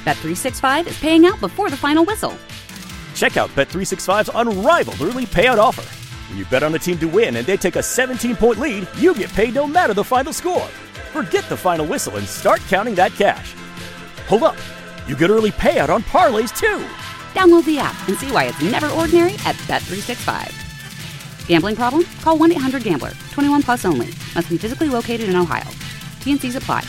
Bet365 is paying out before the final whistle. Check out Bet365's unrivaled early payout offer. When you bet on a team to win and they take a 17-point lead, you get paid no matter the final score. Forget the final whistle and start counting that cash. Hold up. You get early payout on parlays, too. Download the app and see why it's never ordinary at Bet365. Gambling problem? Call 1-800-GAMBLER. 21 plus only. Must be physically located in Ohio. T&Cs apply.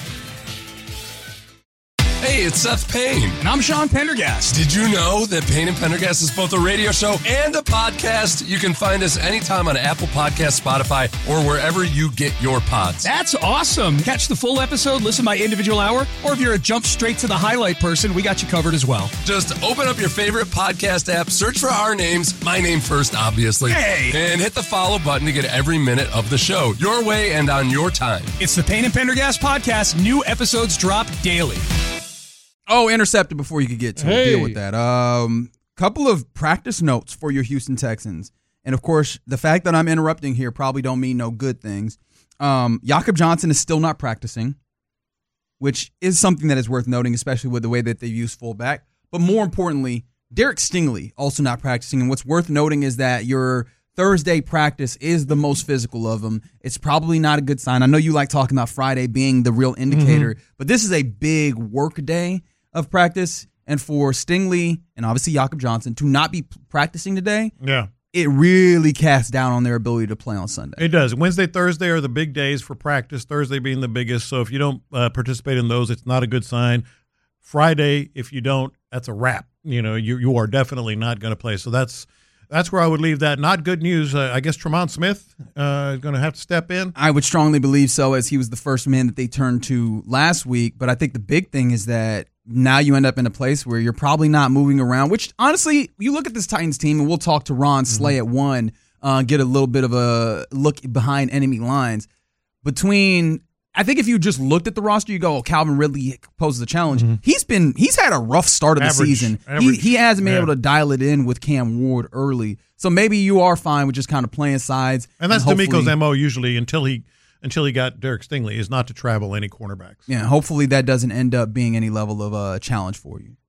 Hey, it's Seth Payne. And I'm Sean Pendergast. Did you know that Payne and Pendergast is both a radio show and a podcast? You can find us anytime on Apple Podcasts, Spotify, or wherever you get your pods. That's awesome. Catch the full episode, listen by individual hour, or if you're a jump straight to the highlight person, we got you covered as well. Just open up your favorite podcast app, search for our names, my name first, obviously, and hit the follow button to get every minute of the show, your way and on your time. It's the Payne and Pendergast podcast. New episodes drop daily. Oh, intercepted before you could get to it. Deal with that. Couple of practice notes for your Houston Texans. And, of course, the fact that I'm interrupting here probably don't mean no good things. Jakob Johnson is still not practicing, which is something that is worth noting, especially with the way that they use fullback. But more importantly, Derek Stingley also not practicing. And what's worth noting is that your Thursday practice is the most physical of them. It's probably not a good sign. I know you like talking about Friday being the real indicator, but this is a big work day of practice, and for Stingley and obviously Jakob Johnson to not be practicing today, it really casts down on their ability to play on Sunday. It does. Wednesday, Thursday are the big days for practice, Thursday being the biggest, so if you don't participate in those, it's not a good sign. Friday, if you don't, that's a wrap. You know, you are definitely not going to play, so that's where I would leave that. Not good news. I guess Tremont Smith is going to have to step in. I would strongly believe so, as he was the first man that they turned to last week. But I think the big thing is that now you end up in a place where you're probably not moving around, which honestly, you look at this Titans team, and we'll talk to Ron Slay at 1, get a little bit of a look behind enemy lines. I think if you just looked at the roster, you go, oh, Calvin Ridley poses a challenge. He's had a rough start of the season. He hasn't been able to dial it in with Cam Ward early. So maybe you are fine with just kind of playing sides. And that's D'Amico's MO usually until he got Derek Stingley, is not to travel any cornerbacks. Yeah, hopefully that doesn't end up being any level of a challenge for you.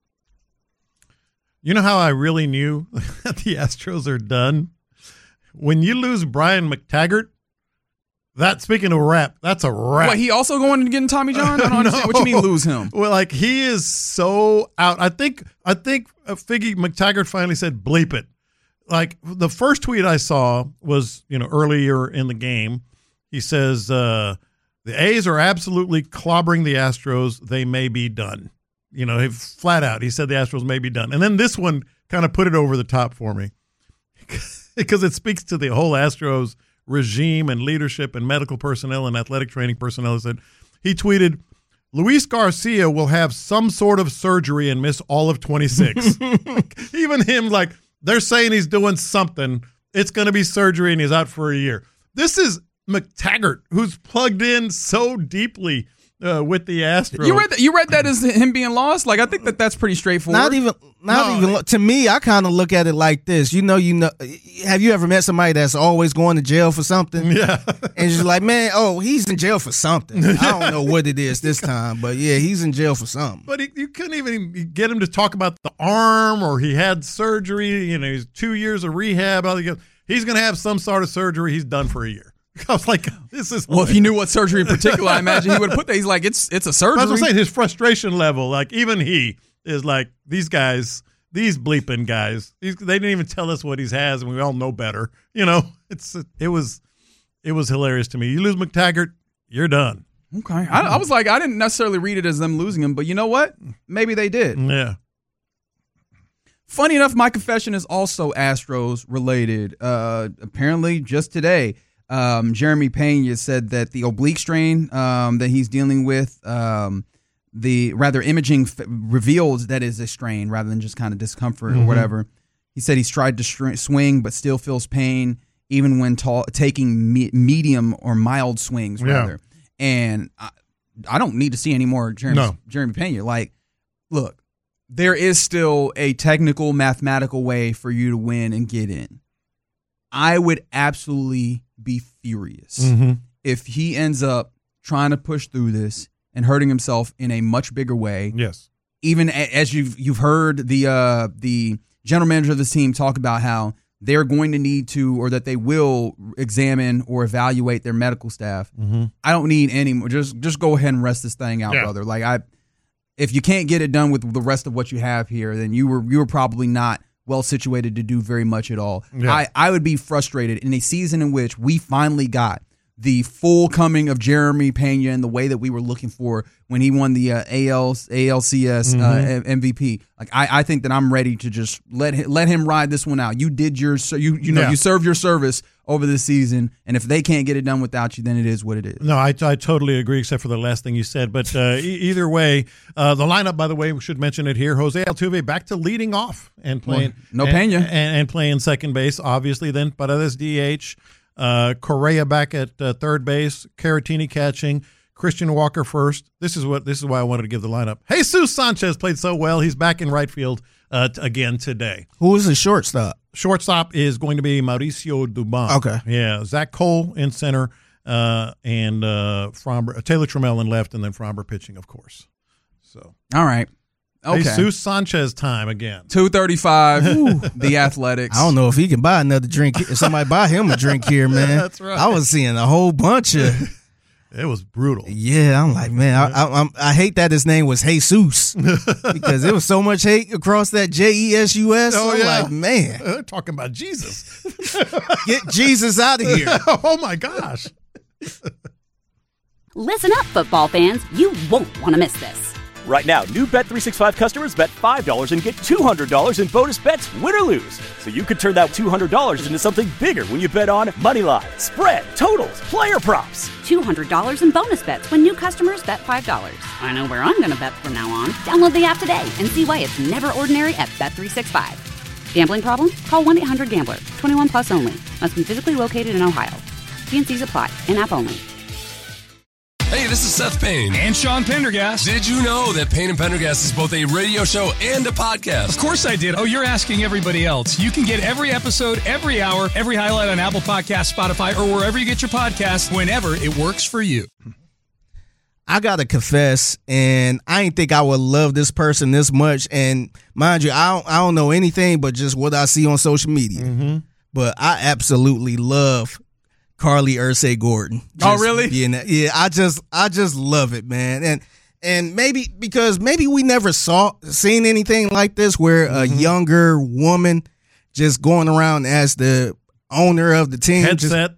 You know how I really knew that the Astros are done? When you lose Brian McTaggart, speaking of rap, that's a wrap. What, he also going to get Tommy John? I don't understand what you mean lose him. Well, like, he is so out. I think Figgy McTaggart finally said bleep it. Like, the first tweet I saw was, earlier in the game. He says, the A's are absolutely clobbering the Astros. They may be done. Flat out. He said the Astros may be done. And then this one kind of put it over the top for me because it speaks to the whole Astros regime and leadership and medical personnel and athletic training personnel. He tweeted, Luis Garcia will have some sort of surgery and miss all of 26. Even him, like, they're saying he's doing something. It's going to be surgery and he's out for a year. This is McTaggart, who's plugged in so deeply with the Astros. You read that as him being lost? Like, I think that's pretty straightforward. Not even. To me, I kind of look at it like this. Have you ever met somebody that's always going to jail for something? Yeah. And you're like, man, he's in jail for something. I don't know what it is this time, but yeah, he's in jail for something. But you couldn't even get him to talk about the arm, or he had surgery. He's 2 years of rehab. He's going to have some sort of surgery. He's done for a year. I was like, this is. Well, if he knew what surgery in particular, I imagine he would have put that. He's like, it's a surgery. That's what I'm saying. His frustration level, like, even he is like, these guys, these bleeping guys, they didn't even tell us what he has, and we all know better. It was hilarious to me. You lose McTaggart, you're done. Okay. I was like, I didn't necessarily read it as them losing him, but you know what? Maybe they did. Yeah. Funny enough, my confession is also Astros related. Apparently, just today, Jeremy Pena said that the oblique strain that he's dealing with, imaging revealed that is a strain rather than just kind of discomfort or whatever. He said he's tried to swing but still feels pain even when taking medium or mild swings rather. And I don't need to see any more Jeremy Pena. Like, look, there is still a technical, mathematical way for you to win and get in. I would absolutely be furious if he ends up trying to push through this and hurting himself in a much bigger way. Yes. Even as you've heard the general manager of this team talk about how they're going to need to, or that they will examine or evaluate their medical staff. Mm-hmm. I don't need any more. Just go ahead and rest this thing out, brother. Like if you can't get it done with the rest of what you have here, then you were probably not well situated to do very much at all. Yeah. I would be frustrated in a season in which we finally got the full coming of Jeremy Pena in the way that we were looking for when he won the ALCS MVP. Like I think that I'm ready to just let him ride this one out. You did you served your service over the season, and if they can't get it done without you, then it is what it is. No, I totally agree, except for the last thing you said. But either way, the lineup, by the way, we should mention it here. Jose Altuve back to leading off and playing. Pena. And playing second base, obviously. Then Paredes DH. Correa back at third base, Caratini catching, Christian Walker first. This is why I wanted to give the lineup. Jesus Sanchez played so well. He's back in right field again today. Who is the shortstop? Shortstop is going to be Mauricio Dubon. Okay. Yeah, Zach Cole in center, and Fromber, Taylor Trammell in left, and then Fromber pitching, of course. So all right. Okay. Jesus Sanchez time again. 2:35. The Athletics. I don't know if he can buy another drink. If somebody buy him a drink here, man. That's right. I was seeing a whole bunch of. It was brutal. Yeah, I'm like, man, I hate that his name was Jesus because there was so much hate across that JESUS. Oh, I'm yeah. like, man, They're talking about Jesus. get Jesus out of here. Oh my gosh. Listen up, football fans. You won't want to miss this. Right now, new Bet365 customers bet $5 and get $200 in bonus bets, win or lose. So you could turn that $200 into something bigger when you bet on moneyline, spread, totals, player props. $200 in bonus bets when new customers bet $5. I know where I'm going to bet from now on. Download the app today and see why it's never ordinary at Bet365. Gambling problem? Call 1-800-GAMBLER. 21 plus only. Must be physically located in Ohio. T&Cs apply. In-app only. Hey, this is Seth Payne. And Sean Pendergast. Did you know that Payne and Pendergast is both a radio show and a podcast? Of course I did. Oh, you're asking everybody else. You can get every episode, every hour, every highlight on Apple Podcasts, Spotify, or wherever you get your podcasts whenever it works for you. I gotta confess, and I didn't think I would love this person this much. And mind you, I don't know anything but just what I see on social media. Mm-hmm. But I absolutely love Carly Ursay Gordon. Oh, really? Yeah, I just love it, man. And maybe because we never seen anything like this where a younger woman just going around as the owner of the team. Headset.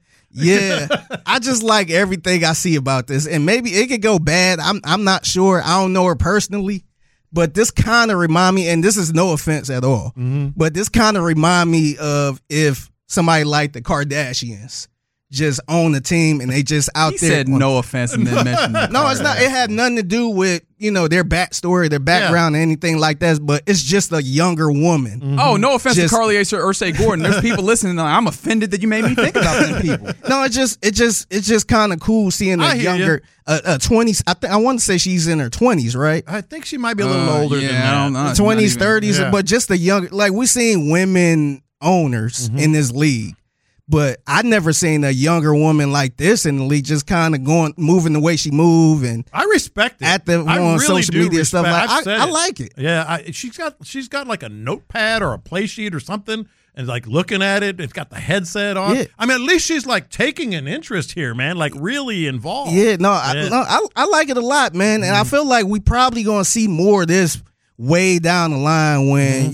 I just like everything I see about this. And maybe it could go bad. I'm not sure. I don't know her personally. But this kind of remind me, and this is no offense at all, but this kind of remind me of if somebody like the Kardashians just own the team and they just out He there. said no offense and then mentioned that. No, it's not. It had nothing to do with, their backstory, their background, or anything like that. But it's just a younger woman. Oh, no offense Just- to Carly Ursay Gordon. There's people listening. Like, I'm offended that you made me think about them people. No, it's just kind of cool seeing I a hear younger, 20s. I want to say she's in her 20s, right? I think she might be a little older than I don't that. know. 20s, 30s, yeah. but just a young, like we're seeing women owners in this league. But I've never seen a younger woman like this in the league, just kind of moving the way she move, and I respect it. active I on really social do media stuff. respect- Like I've said I like it. Yeah, she's got like a notepad or a play sheet or something, and like looking at it. It's got the headset on. Yeah. I mean, at least she's like taking an interest here, man. Like really involved. Yeah, I like it a lot, man, and I feel like we probably gonna see more of this way down the line when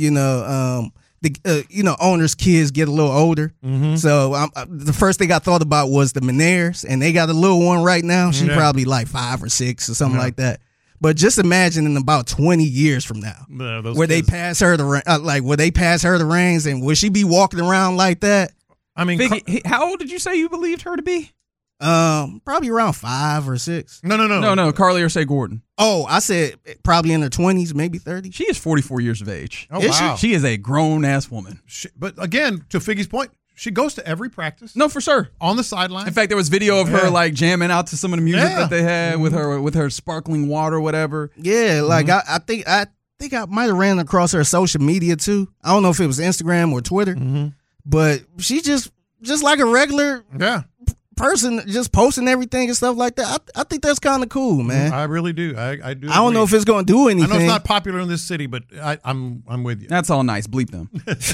the owners' kids get a little older. So the first thing I thought about was the Menaires, and they got a little one right now. She's probably like 5 or 6 or something like that. But just imagine in about 20 years from now, where they pass her the reins, and will she be walking around like that? I mean, Biggie, how old did you say you believed her to be? Probably around 5 or 6. no. Carly Ursay Gordon. Oh, I said probably in her 20s, maybe 30. She is 44 years of age. Oh, Is she? wow. She is a grown-ass woman. But again, to Figgy's point, she goes to every practice. No, for sure. On the sideline. In fact, there was video of her like jamming out to some of the music Yeah. that they had with her sparkling water, whatever. Yeah, like I think I might have ran across her social media too. I don't know if it was Instagram or Twitter, but she just like a regular yeah. person just posting everything and stuff like that, I think that's kind of cool, man. I really do. I do. I don't know if it's going to do anything. I know it's not popular in this city, but I'm with you. That's all nice. Bleep them.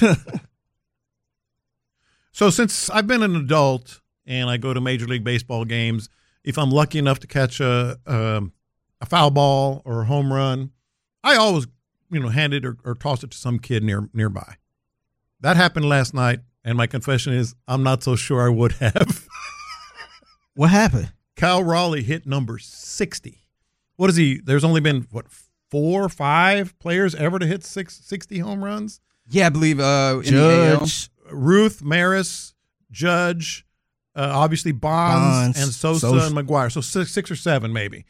So since I've been an adult and I go to Major League Baseball games, if I'm lucky enough to catch a foul ball or a home run, I always, hand it or toss it to some kid nearby. That happened last night, and my confession is I'm not so sure I would have. What happened? Cal Raleigh hit number 60. What is he? There's only been, 4 or 5 players ever to hit 60 home runs? Yeah, I believe in Judge. Ruth, Maris, Judge, obviously Bonds, and Sosa and McGuire. So 6 or 7 maybe.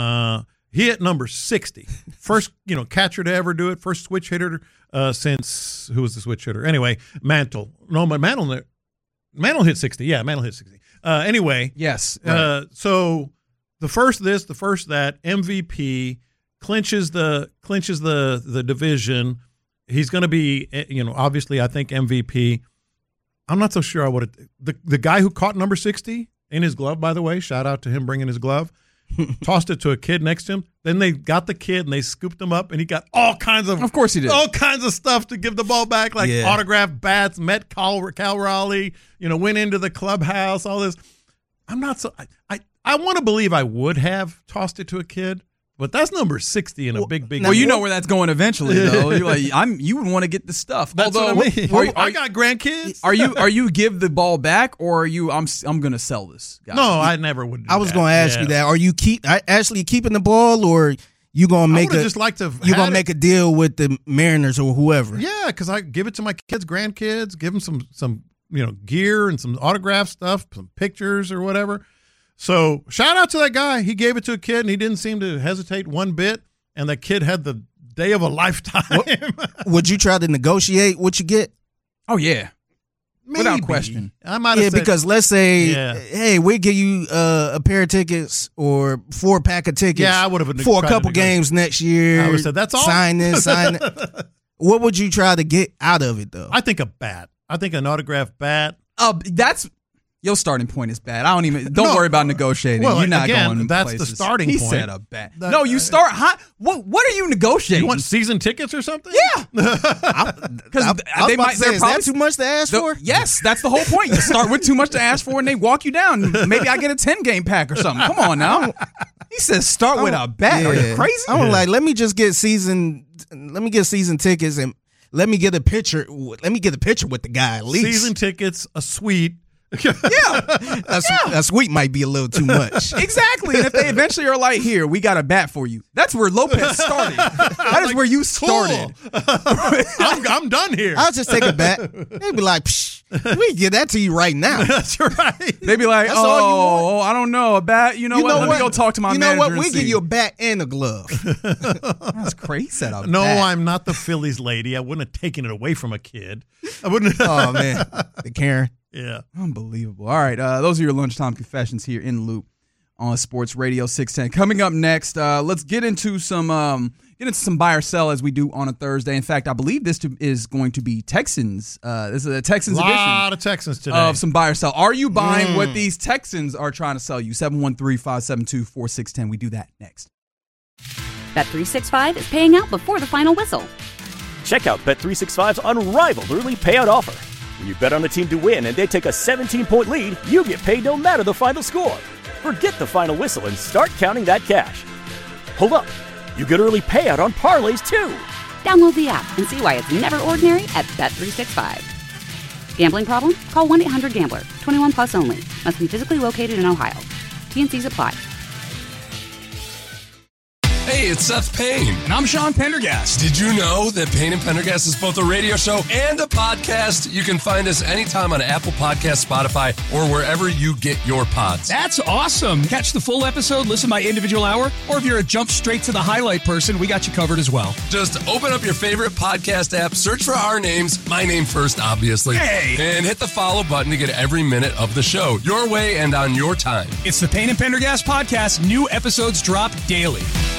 He hit number 60. First, catcher to ever do it. First switch hitter since, who was the switch hitter? Anyway, Mantle. No, but Mantle hit 60. Yeah, Mantle hit 60. Anyway. Yes. Right. So the first this, the first that, MVP, clinches the division. He's going to be, obviously I think MVP. I'm not so sure I would have. The guy who caught number 60 in his glove, by the way, shout out to him bringing his glove, tossed it to a kid next to him. Then they got the kid and they scooped him up, and he got all kinds of course he did, all kinds of stuff to give the ball back, like autographed bats, met Cal Raleigh, went into the clubhouse, all this. I'm not so. I want to believe I would have tossed it to a kid. But that's number 60 in a big. Well, you know where that's going eventually, though. You're like, you would want to get the stuff. That's what I mean. I got grandkids. Are you give the ball back, or are you? I'm going to sell this guy? No, I never would. I was going to ask you that. Are you actually keeping the ball, or you going to make make a deal with the Mariners or whoever? Yeah, because I give it to my kids, grandkids, give them some gear and some autograph stuff, some pictures or whatever. So shout out to that guy. He gave it to a kid, and he didn't seem to hesitate one bit. And that kid had the day of a lifetime. Would you try to negotiate what you get? Oh, yeah. Maybe. Without question. I might have said, because let's say, hey, we'll give you a pair of tickets or 4-pack of tickets I would have for a couple games next year. I would have said, that's all. Sign this, sign that. What would you try to get out of it, though? I think a bat. I think an autographed bat. That's... Your starting point is bad. Don't worry about negotiating. Well, you're not going that's places. The starting he point. He said a bat. No, you start high. What are you negotiating? You want season tickets or something? Yeah. Because they might say, is that too much to ask for? Yes, that's the whole point. You start with too much to ask for, and they walk you down. Maybe I get a 10-game pack or something. Come on now. He says start with a bat. Are you crazy? I'm like, let me get season tickets and let me get a picture. Let me get a picture with the guy at least. Season tickets, a suite. A suite might be a little too much. Exactly. And if they eventually are like, here, we got a bat for you. That's where Lopez started. That is where you started. I'm done here. I'll just take a bat. They'd be like, psh, we can get that to you right now. That's right. They'd be like, I don't know, a bat. You know what? Let me go talk to my manager. You know what? We'll give you a bat and a glove. That's crazy. No, I'm not the Phillies lady. I wouldn't have taken it away from a kid. I wouldn't. Oh, man. The Karen. Yeah. Unbelievable. All right. Those are your lunchtime confessions here in Loop on Sports Radio 610. Coming up next, let's get into some buy or sell as we do on a Thursday. In fact, I believe this is going to be Texans. This is a Texans edition. A lot of Texans today. Of some buy or sell. Are you buying what these Texans are trying to sell you? 713-572-4610. We do that next. Bet365 is paying out before the final whistle. Check out Bet365's unrivaled early payout offer. When you bet on a team to win and they take a 17-point lead, you get paid no matter the final score. Forget the final whistle and start counting that cash. Hold up. You get early payout on parlays, too. Download the app and see why it's never ordinary at Bet365. Gambling problem? Call 1-800-GAMBLER. 21 plus only. Must be physically located in Ohio. T&Cs apply. Hey, it's Seth Payne. And I'm Sean Pendergast. Did you know that Payne and Pendergast is both a radio show and a podcast? You can find us anytime on Apple Podcasts, Spotify, or wherever you get your pods. That's awesome. Catch the full episode, listen by individual hour, or if you're a jump straight to the highlight person, we got you covered as well. Just open up your favorite podcast app, search for our names, my name first, obviously, and hit the follow button to get every minute of the show your way and on your time. It's the Payne and Pendergast podcast. New episodes drop daily.